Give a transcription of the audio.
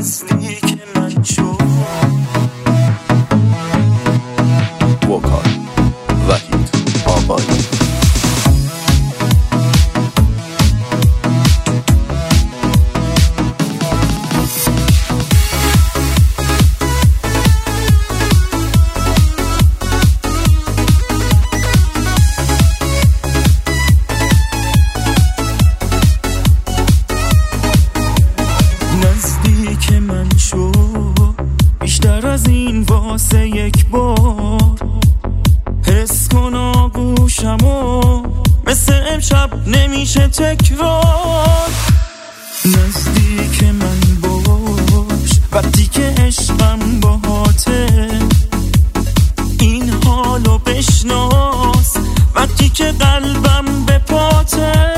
نزدیک من شو. وکال وحید آقایی. نزدیک من شو بیشتر از این واسه یک بار. حس کن آغوشمو مثل امشب نمیشه تکرار. نزدیک من باش وقتی که عشقم باهاته. این حالو بشناس وقتی که قلبم به پاته.